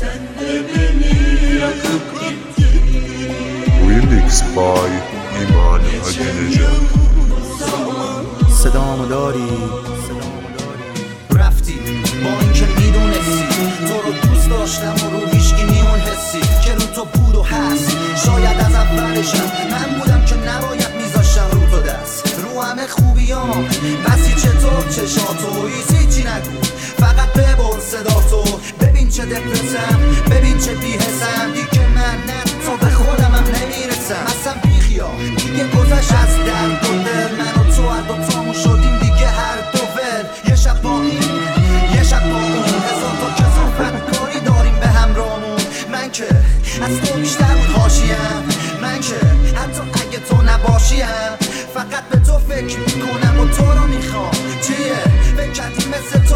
Remix by ایمان حاجی‌نژاد. صدامو داری رفتی با اینکه میدونستی تو رو دوست داشتم و رو هیچکی نیون حسی که رو تو بود و هست. شاید از اولشم من بودم که نباید میذاشتم رو تو دست رو همه خوبیام. بسی چطور چشاتو هیچی نگو، فقط ببر صداتو. ببین چه دپرسم، ببین چه بی‌حسم. دیگه من نه تو به خودمم نمیرسم. اصلا بیخیال دیگه گذشت از درد و دل. من و تو هر دوتامون شدیم دیگه هر دو ول. یه شب با این یه شب با اون، هزار تا کثافت کاری داریم به همراهمون. من که از تو بیشتر بود حاشیه‌ام، من که حتی اگه تو نباشیم فقط به تو فکر میکنم و تو رو میخوام. چیه فکر کردی مثل تو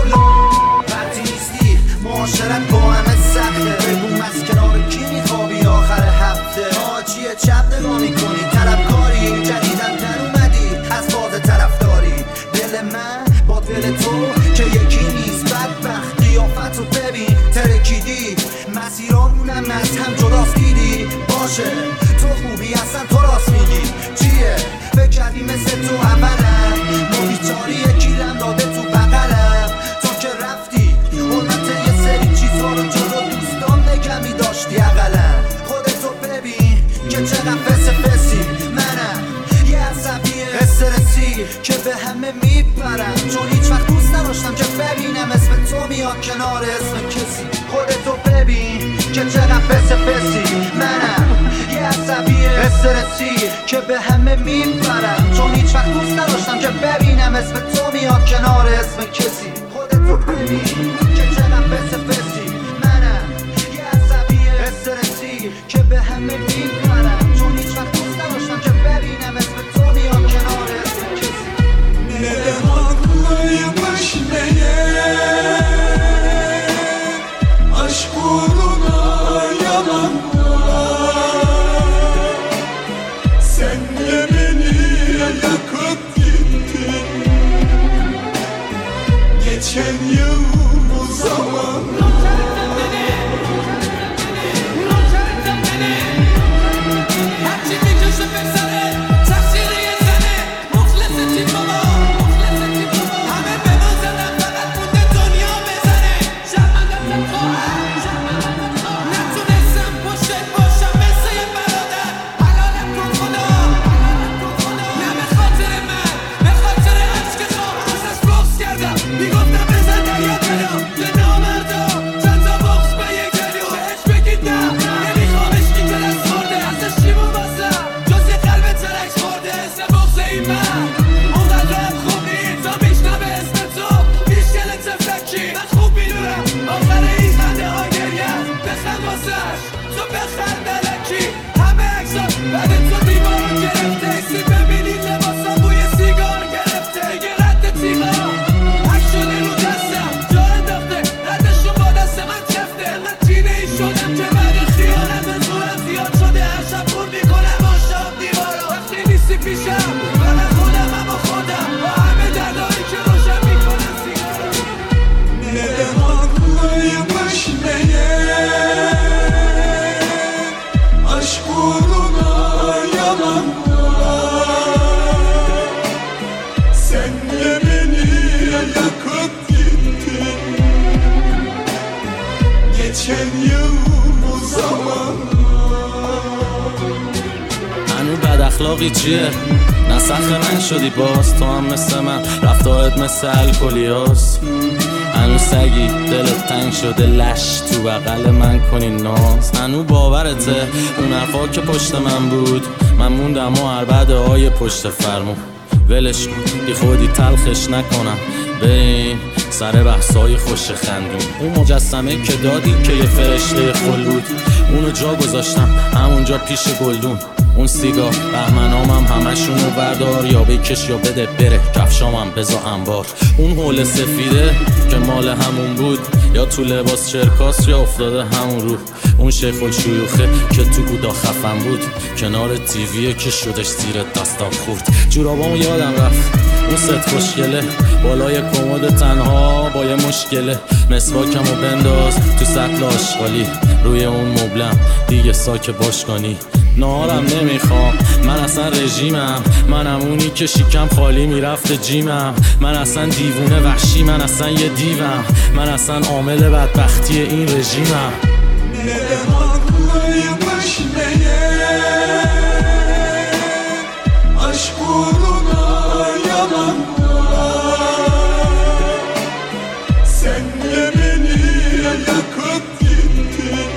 وقتی نیستی معاشرت با همه سخته. بگو از کنار کی میخوابی آخر هفته؟ چیه چپ نگاه میکنی طلبکاری؟ جدیدم در اومدی از باز طرفداری. دل من با دل تو که یکی نیست. بدبخت قیافت رو ببین ترکیدی، مسیرامونم از هم جداست دیدی. باشه تو خوبی اصلا تو راست میگی. چیه فکر کردی مثل تو اولم ما بیچاری کیلم داده تو بغلم. تو که رفتی حرمت یه سری چیزها رو جلو دوستان نگمی داشتی اقلم. خودتو ببین که چقدر فسی منم یه عصبی استرسی که به همه میپرم، چون هیچ وقت دوست نداشتم که ببینم اسم تو میاد کنار اسم کسی. خودتو ببین که چقدر فسی منم یه عصبی استرسی که به همه میپرم، چون هیچ وقت دوست نداشتم که ببینم اسم تو میاد کنار اسم کسی. خودتو ببین که چقدر فسی منم یه عصبی استرسی که به همه میپرم، چون هیچ وقت دوست نداشتم که ببینم اسم تو میاد کنار اسم کسی. Neden haklıymış meğer aşk uğruna yalanlar. Sen de beni yakıp gittin geçen yıl bu zaman. اخلاقی چیه؟ نسخ من شدی باز تو هم مثل من رفتارت مثل الکلیاس. هنو سگی دلت تنگ شده لش تو بغل من کنی ناز. هنو باورته اون حرفا که پشت من بود من موندم و عربده های پشت فرمون. ولش کن بی خودی تلخش نکنم بریم سر بحثای خوش خندون. اون مجسمه که دادی که یه فرشته خل بود اونو جا گذاشتم همونجا پیش گلدون. اون سیگار بهمنامم همشونو بردار یا بکش یا بده بره کفشامم بزا انبار. اون حول سفیده که مال همون بود یا تو لباس چرکاس یا افتاده همون رو. اون شیخ الشیوخه که تو بودا خفن بود کنار تیویه که شدش زیر دستم خورد. جورابامو یادم رفت اون ست خوشگله بالای کمد تنها با یه مشکله. مسواکمو بنداز تو سطل آشغالی، روی اون مبلم دیگه ساک باشگانی. نهارم نمیخوام، من اصلا رژیمم، منم اونی که شیکم خالی میرفته جیمم. من اصلا دیوونه وحشی، من اصلا یه دیوم، من اصلا عامل بدبختی این رژیمم. Neden başmeye aşk uğruna yalanlar, sen de beni yakıp gittin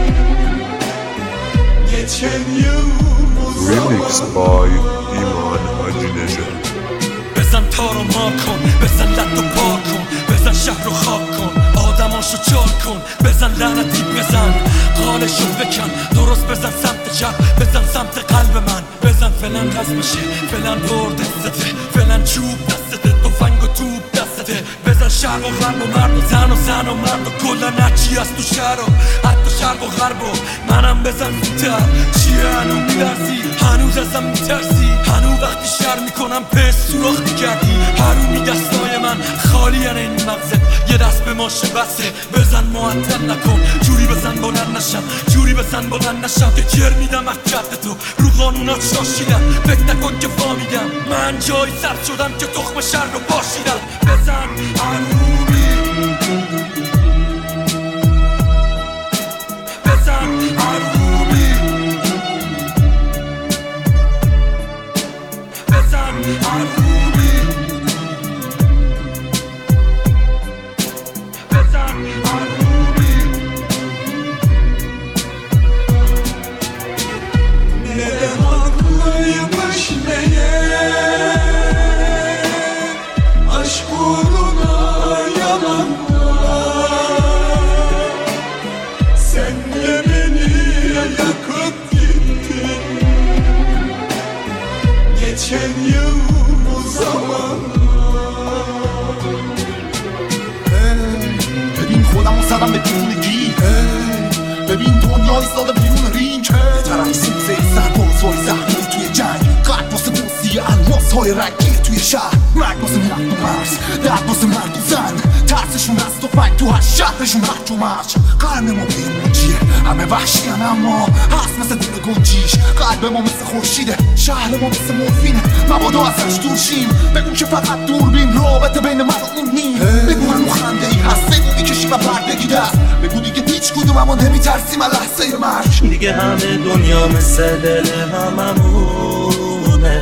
geçen yıl bu Remix zaman. by İman Hacı Necat. بزن تارو مار کن، بزن لد و پار کن، بزن شهر رو خاک کن، آدماشو چار کن، بزن لعنتی بزن قالشو بکن، درست بزن سمت چپ، بزن سمت قلب من، بزن فلان رزمشه، فلان برد دسته، فلان چوب دسته، تفنگ و توب دسته، بزن شرق و غرب و مرد و زن و مرد و کلن هرچی از تو شهر و حتی شرق و غرب و منم بزن زودتر. چیه هنو میلرزی، هنوز ازم میترسی، هنو وقتی شر میکنم پس سوراخ میکردی، هرومی دستای من خالی این مغزت، یه دست به ماشه بسه، بزن معطل نکن، جوری بزن بلند نشم، جوری بزن بلند نشم که جر میدم از جد تو، رو قانونات شاشیدم، فکر نکن که فامیدم، من جایی سرد شدم که تخم شر رو باشیدم. بزن هرومی، بزن هرومی، بزن هرومی، بزن هرومی. Neden başmeye aşk uğruna yalanlar, sen de beni yakıp gittin geçen yıl bu zaman. ببین خودمو زدم به دیوونگی، ببین دنیا ایستاده بیرون رینگ، طرف سوزه سرباز وای زخمی توی جنگ، قد واسه دوستی الماس های رنگی توی شهر، مرگ واسه مرد و مرز، درد واسه مرد و زن، ترسشون از تفنگ تو هر شهرشون هرج و مرج. قرن ما به موجیه، همه وحشیان اما هست مثل دل گنجیش، قلب ما مثل خورشیده، شهر ما مثل مورفینه، مبادا ازش دور شیم، بگو که فقط دوربین رابطه بین من و اون نیم، بگو هنو خنده ای هست، بگو میکشیم و بردگی دست، بگو دیگه هیچ کدوم اما نمیترسیم از لحظه مرگ. دیگه همه دنیا مثل دل هممونه،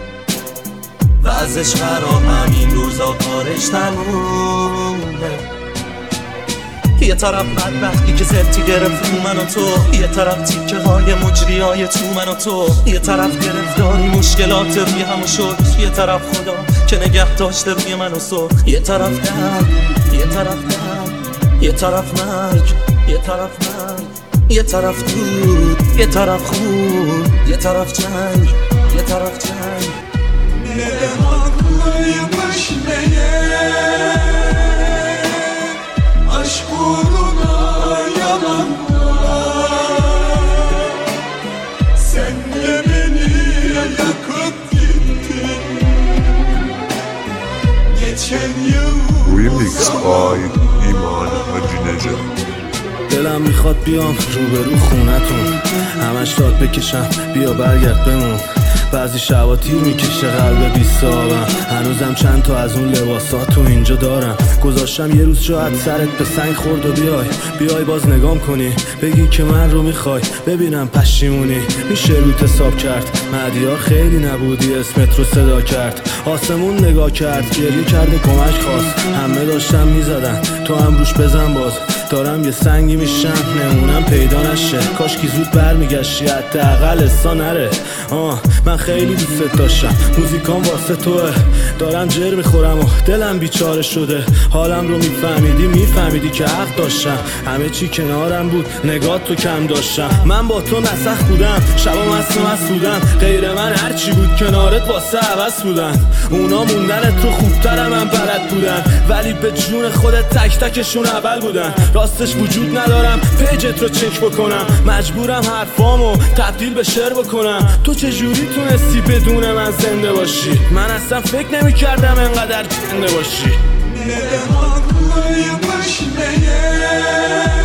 وزش خراب، همین روزا کارش تمومه. یه طرف بدبختی که زبطی گرفت رو من و تو، یه طرف تیکه های مجری های تو من و تو، یه طرف گرفتاری مشکلات روی همو شد، یه طرف خدا که نگه داشته روی من و سو، یه طرف درد، یه طرف درد، یه طرف مرگ، یه طرف مرگ، یه طرف دود، یه طرف خون، یه طرف جنگ، یه طرف جنگ. Neden başmeye aşk uğruna yalanlar, sen de beni yakıp gittin geçen yıl Remix by İman Hacı Necat. دلم میخواد بیام روبرو خونتون، همش داد بکشم بیا برگرد بمون. بعضی شبا تیر میکشه قلب بیستابم، هنوزم چند تا از اون لباسات تو اینجا دارم. گذاشتم یه روز شاید سرت به سنگ خورد و بیای باز نگام کنی، بگی که من رو میخوای، ببینم پشیمونی. میشه روت حساب کرد، مهدیار خیلی نبودی اسمت رو صدا کرد، آسمون نگاه کرد گریه کرده کمک خواست، همه داشتم میزدن تو هم روش بزن باز. دارم یه سنگی میشم نمونم پیدا نشه، کاش کی زود برمیگشتی حداقل استا نره. من خیلی دوست داشتم، موزیکام واسه توه، دارم جر میخورم و دلم بیچاره شده. حالم رو میفهمیدی که حق داشتم، همه چی کنارم بود نگاه تو کم داشتم. من با تو نسخ بودم، شبا مست بودم، غیر من هرچی بود کنارت واسه عوض بودن. اونا موندنت رو خوبترم من بلد بودن، ولی به جون خودت تک تکشون اول بودن. راستش وجود ندارم پیجت رو چک بکنم، مجبورم حرفامو تبدیل به شعر بکنم. تو چجوری تونستی بدون من زنده باشی؟ من اصلا فکر نمی کردم انقدر زنده باشی. Neden haklaymış neye